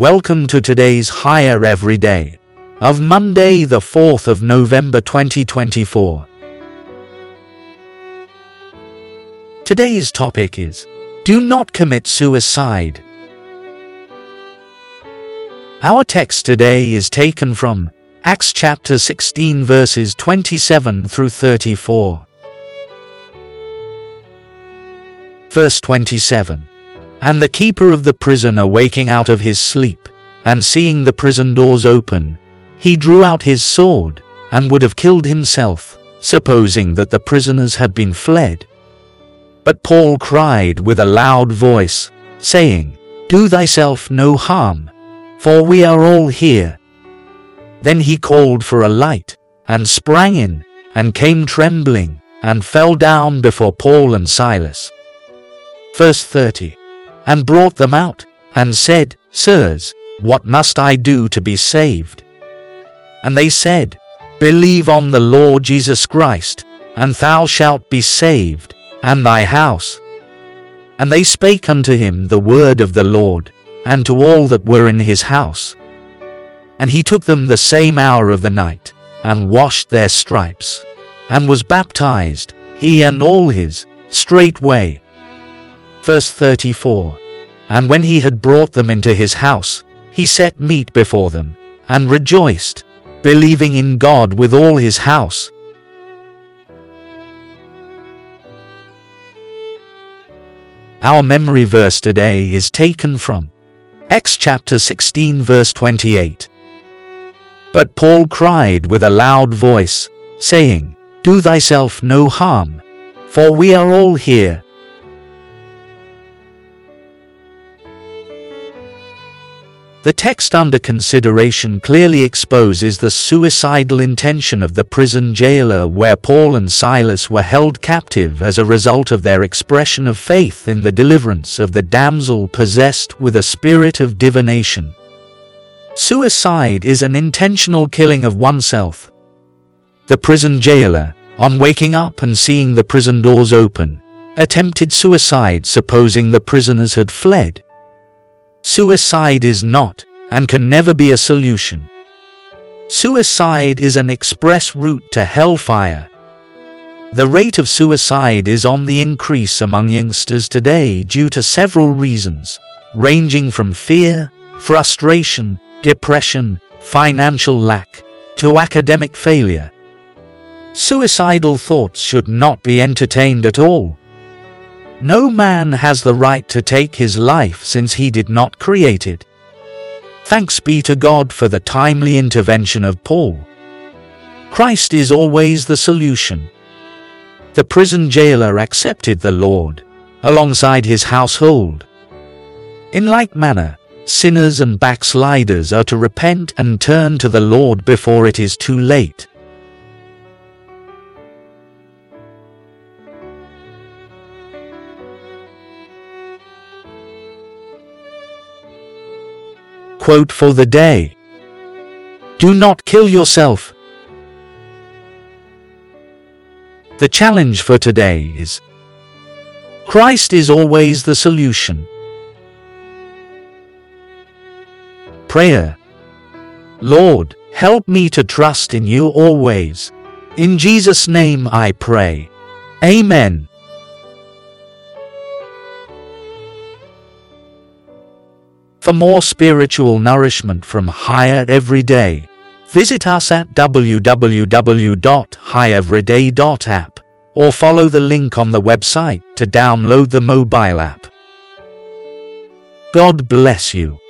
Welcome to today's Higher Everyday of Monday, the 4th of November 2024. Today's topic is, do not commit suicide. Our text today is taken from Acts chapter 16 verses 27 through 34. Verse 27. And the keeper of the prison awaking out of his sleep, and seeing the prison doors open, he drew out his sword, and would have killed himself, supposing that the prisoners had been fled. But Paul cried with a loud voice, saying, Do thyself no harm, for we are all here. Then he called for a light, and sprang in, and came trembling, and fell down before Paul and Silas. Verse 30. And brought them out, and said, Sirs, what must I do to be saved? And they said, Believe on the Lord Jesus Christ, and thou shalt be saved, and thy house. And they spake unto him the word of the Lord, and to all that were in his house. And he took them the same hour of the night, and washed their stripes, and was baptized, he and all his, straightway. Verse 34. And when he had brought them into his house, he set meat before them, and rejoiced, believing in God with all his house. Our memory verse today is taken from Acts chapter 16 verse 28. But Paul cried with a loud voice, saying, Do thyself no harm, for we are all here. The text under consideration clearly exposes the suicidal intention of the prison jailer, where Paul and Silas were held captive as a result of their expression of faith in the deliverance of the damsel possessed with a spirit of divination. Suicide is an intentional killing of oneself. The prison jailer, on waking up and seeing the prison doors open, attempted suicide supposing the prisoners had fled. Suicide is not, and can never be, a solution. Suicide is an express route to hellfire. The rate of suicide is on the increase among youngsters today due to several reasons, ranging from fear, frustration, depression, financial lack, to academic failure. Suicidal thoughts should not be entertained at all. No man has the right to take his life since he did not create it. Thanks be to God for the timely intervention of Paul. Christ is always the solution. The prison jailer accepted the Lord, alongside his household. In like manner, sinners and backsliders are to repent and turn to the Lord before it is too late. Quote for the day. Do not kill yourself. The challenge for today is, Christ is always the solution. Prayer. Lord, help me to trust in you always. In Jesus' name I pray. Amen. For more spiritual nourishment from Higher Everyday, visit us at www.higheveryday.app or follow the link on the website to download the mobile app. God bless you.